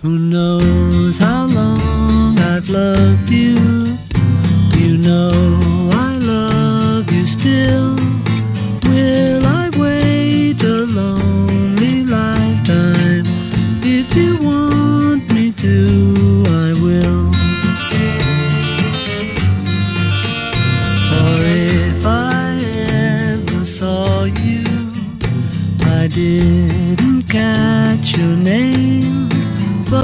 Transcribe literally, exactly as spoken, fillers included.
Who knows how long I've loved you? You know I love you still. Will I wait a lonely lifetime? If you want me to, I will. For if I ever saw you, I didn't catch your name.